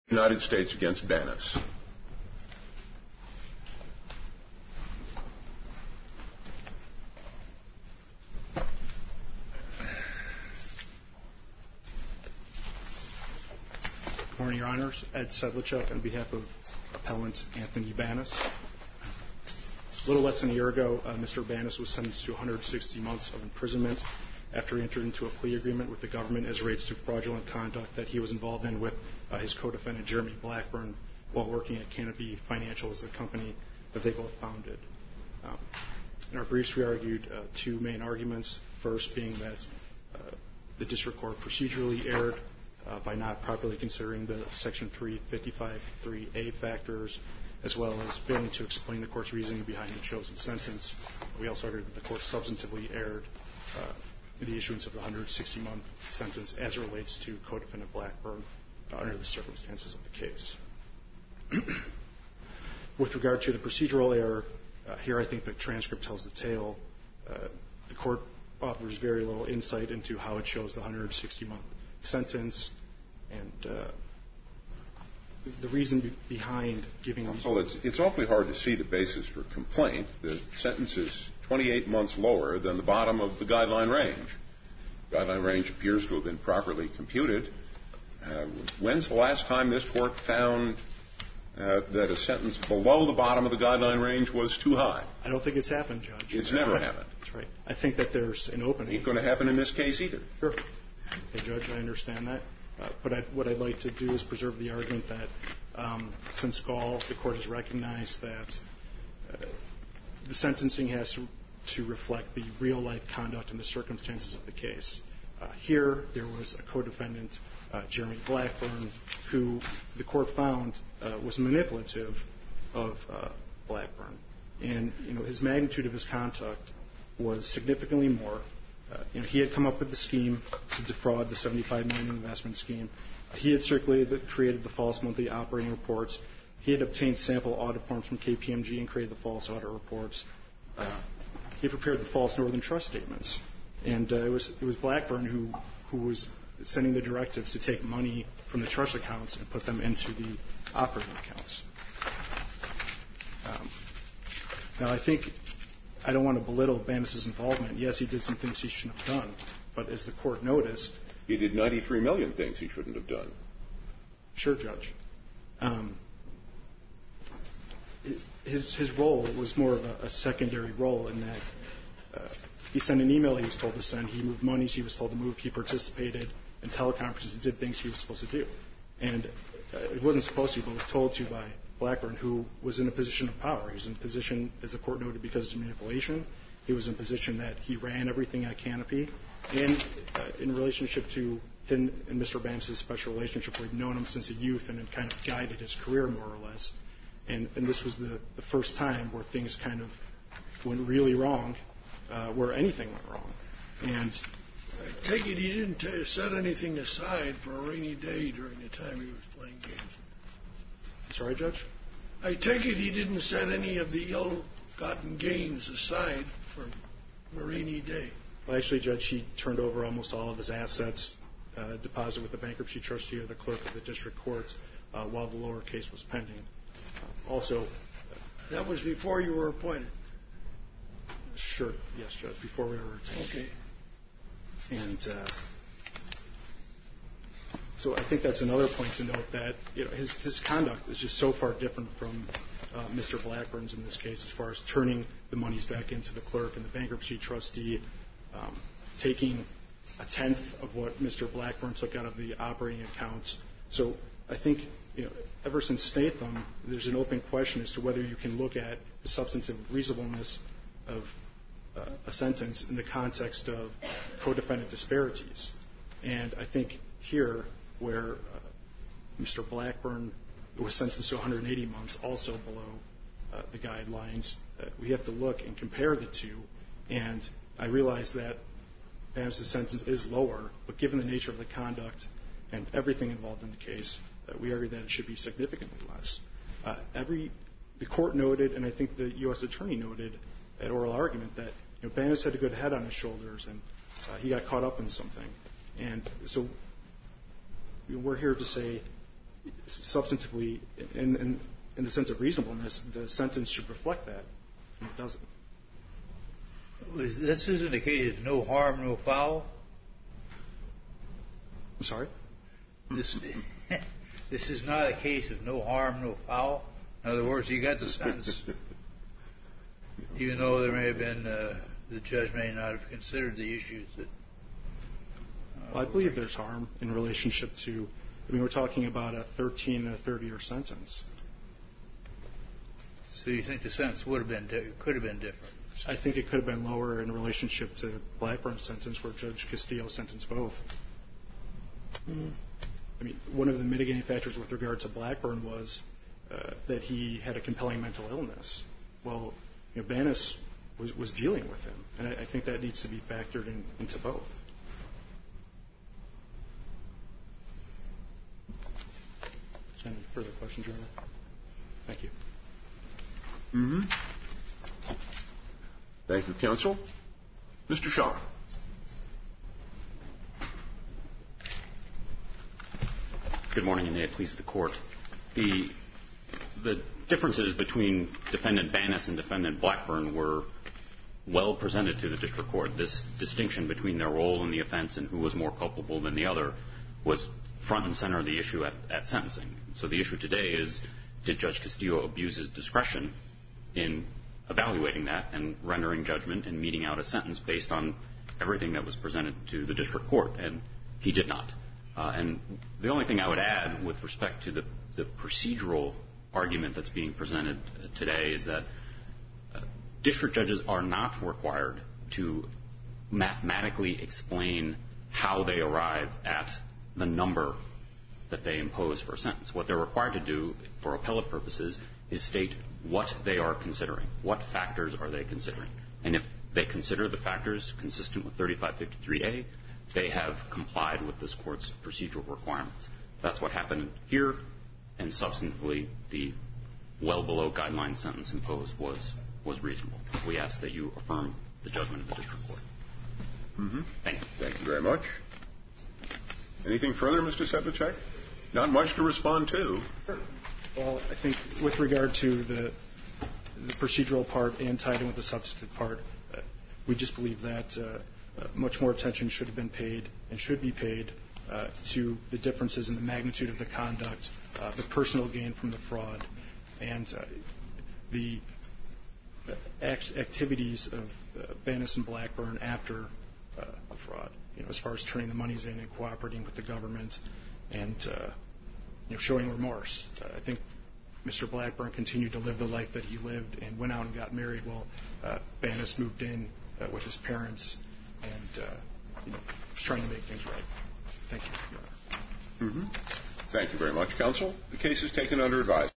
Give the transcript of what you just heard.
United States against Banas. Good morning, Your Honors. Ed Sedlichuk on behalf of Appellant Anthony Banas. A little less than a year ago, Mr. Banas was sentenced to 160 months of imprisonment after he entered into a plea agreement with the government as relates to fraudulent conduct that he was involved in with his co-defendant, Jeremy Blackburn, while working at Canopy Financial as a company that they both founded. In our briefs, we argued two main arguments. First being that the district court procedurally erred by not properly considering the Section 355(3)(a) factors, as well as failing to explain the court's reasoning behind the chosen sentence. We also argued that the court substantively erred in the issuance of the 160-month sentence as it relates to co-defendant Blackburn under the circumstances of the case. With regard to the procedural error, here I think the transcript tells the tale. The court offers very little insight into how it chose the 160-month sentence, and the reason behind giving... Counsel, it's awfully hard to see the basis for complaint. The sentence is 28 months lower than the bottom of the guideline range. The guideline range appears to have been properly computed. When's the last time this court found that a sentence below the bottom of the guideline range was too high? I don't think it's happened, Judge. It's never happened. That's right. I think that there's an opening. Ain't going to happen in this case either. Sure. Okay, Judge, I understand that. But what I'd like to do is preserve the argument that since Gall, the court has recognized that the sentencing has to reflect the real-life conduct and the circumstances of the case. Here, there was a co-defendant, Jeremy Blackburn, who the court found was manipulative of Blackburn. And, his magnitude of his conduct was significantly more. He had come up with the scheme to defraud the $75 million investment scheme. He had created the false monthly operating reports. He had obtained sample audit forms from KPMG and created the false audit reports. He had prepared the false Northern Trust statements. And it was Blackburn who was sending the directives to take money from the trust accounts and put them into the operating accounts. Now, I don't want to belittle Banas' involvement. Yes, he did some things he shouldn't have done. But as the court noticed... He did 93 million things he shouldn't have done. Sure, Judge. His role was more of a secondary role in that he sent an email he was told to send. He moved monies he was told to move. He participated in teleconferences and did things he was supposed to do. And it wasn't supposed to, but was told to by Blackburn, who was in a position of power. He was in a position, as the court noted, because of manipulation. He was in a position that he ran everything at Canopy. And in relationship to him and Mr. Banas' special relationship, we'd known him since a youth and had kind of guided his career more or less. And this was the first time where things kind of went really wrong, where anything went wrong. And I take it he didn't set anything aside for a rainy day during the time he was playing games. Sorry, Judge? I take it he didn't set any of the ill-gotten gains aside for a rainy day. Well, actually, Judge, he turned over almost all of his assets, deposited with the bankruptcy trustee or the clerk of the district court while the lower case was pending. That was before you were appointed? Sure, yes, Judge, before we were retained. Okay. And so I think that's another point to note, that his conduct is just so far different from Mr. Blackburn's in this case, as far as turning the monies back into the clerk and the bankruptcy trustee, taking a tenth of what Mr. Blackburn took out of the operating accounts. So I think, ever since Statham, there's an open question as to whether you can look at the substantive reasonableness of a sentence in the context of co-defendant disparities. And I think here, where Mr. Blackburn was sentenced to 180 months, also below the guidelines, we have to look and compare the two. And I realize that Banas' sentence is lower, but given the nature of the conduct and everything involved in the case, we argue that it should be significantly less. The court noted, and I think the U.S. attorney noted at oral argument, that Banas had a good head on his shoulders and he got caught up in something. And so we're here to say, substantively, in the sense of reasonableness, the sentence should reflect that, and it doesn't. This isn't a case of no harm, no foul? I'm sorry? This is not a case of no harm, no foul? In other words, you got the sentence, even though there may have been, the judge may not have considered the issues that... Well, I believe there's harm in relationship to, we're talking about a 13 and a 30-year sentence. So you think the sentence could have been different? I think it could have been lower in relationship to Blackburn's sentence, where Judge Castillo sentenced both. One of the mitigating factors with regard to Blackburn was that he had a compelling mental illness. Well, Banas was dealing with him, and I think that needs to be factored into both. Any further questions, Your Honor? Thank you. Thank you, counsel. Mr. Shaw. Good morning, and may it please the Court. The differences between Defendant Banas and Defendant Blackburn were well presented to the district court. This distinction between their role in the offense and who was more culpable than the other was front and center of the issue at sentencing. So the issue today is, did Judge Castillo abuse his discretion in evaluating that and rendering judgment and meting out a sentence based on everything that was presented to the district court? And he did not. And the only thing I would add with respect to the procedural argument that's being presented today is that district judges are not required to mathematically explain how they arrive at the number that they impose for a sentence. What they're required to do for appellate purposes is state what they are considering. What factors are they considering? And if they consider the factors consistent with 3553A, they have complied with this Court's procedural requirements. That's what happened here, and substantively, the well below guideline sentence imposed was reasonable. We ask that you affirm the judgment of the district court. Thank you. Thank you very much. Anything further, Mr. Sedlicek? Not much to respond to. Well, I think with regard to the procedural part and tied in with the substantive part, we just believe that much more attention should have been paid and should be paid to the differences in the magnitude of the conduct, the personal gain from the fraud, and the activities of Banas and Blackburn after the fraud, as far as turning the monies in and cooperating with the government and showing remorse. I think Mr. Blackburn continued to live the life that he lived and went out and got married while Banas moved in with his parents and was trying to make things right. Thank you, Your Honor. Thank you very much, counsel. The case is taken under advisement.